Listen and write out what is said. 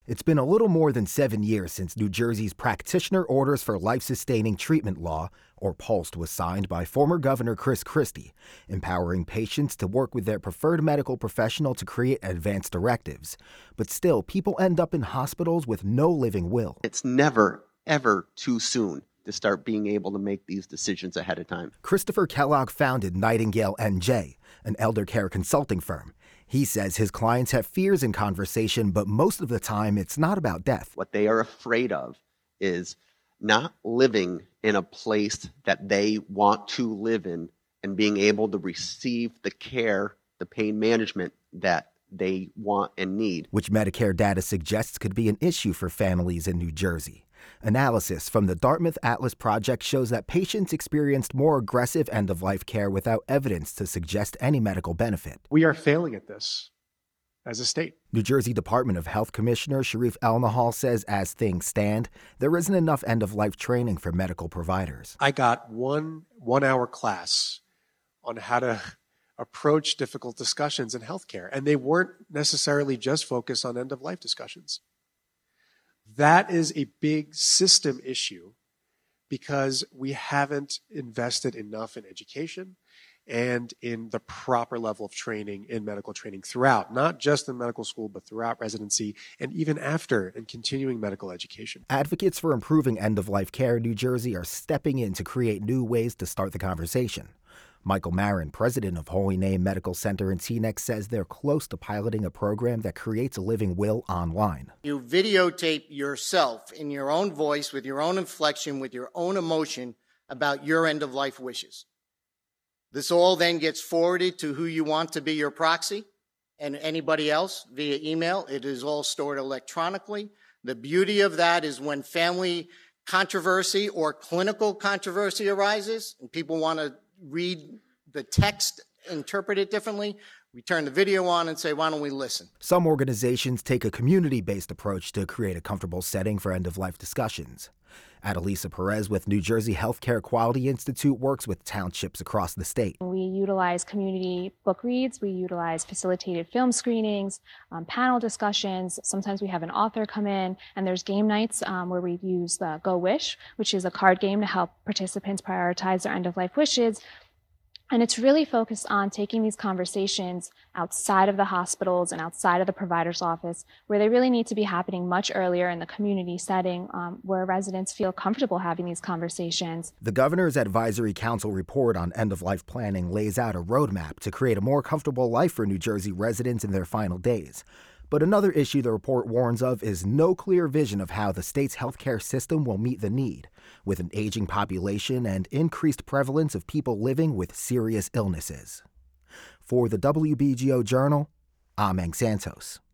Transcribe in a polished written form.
It's been a little more than 7 years since New Jersey's Practitioner Orders for Life-Sustaining Treatment Law, or POLST, was signed by former Governor Chris Christie, empowering patients to work with their preferred medical professional to create advanced directives. But still, people end up in hospitals with no living will. It's never, ever too soon to start being able to make these decisions ahead of time. Christopher Kellogg founded Nightingale NJ, an elder care consulting firm. He says his clients have fears in conversation, but most of the time it's not about death. What they are afraid of is not living in a place that they want to live in and being able to receive the care, the pain management that they want and need. Which Medicare data suggests could be an issue for families in New Jersey. Analysis from the Dartmouth Atlas Project shows that patients experienced more aggressive end-of-life care without evidence to suggest any medical benefit. We are failing at this as a state. New Jersey Department of Health Commissioner Sharif El-Nahal says as things stand, there isn't enough end-of-life training for medical providers. I got one-hour class on how to approach difficult discussions in healthcare, and they weren't necessarily just focused on end-of-life discussions. That is a big system issue because we haven't invested enough in education and in the proper level of training in medical training throughout, not just in medical school, but throughout residency and even after and continuing medical education. Advocates for improving end-of-life care in New Jersey are stepping in to create new ways to start the conversation. Michael Marin, president of Holy Name Medical Center in Teaneck, says they're close to piloting a program that creates a living will online. You videotape yourself in your own voice, with your own inflection, with your own emotion about your end-of-life wishes. This all then gets forwarded to who you want to be your proxy and anybody else via email. It is all stored electronically. The beauty of that is when family controversy or clinical controversy arises and people want to read the text, interpret it differently, we turn the video on and say, why don't we listen? Some organizations take a community-based approach to create a comfortable setting for end-of-life discussions. Adelisa Perez with New Jersey Healthcare Quality Institute works with townships across the state. We utilize community book reads, we utilize facilitated film screenings, panel discussions. Sometimes we have an author come in, and there's game nights where we use the Go Wish, which is a card game to help participants prioritize their end-of-life wishes. And it's really focused on taking these conversations outside of the hospitals and outside of the provider's office, where they really need to be happening much earlier in the community setting, where residents feel comfortable having these conversations. The Governor's Advisory Council report on end-of-life planning lays out a roadmap to create a more comfortable life for New Jersey residents in their final days. But another issue the report warns of is no clear vision of how the state's healthcare system will meet the need, with an aging population and increased prevalence of people living with serious illnesses. For the WBGO Journal, I'm Ang Santos.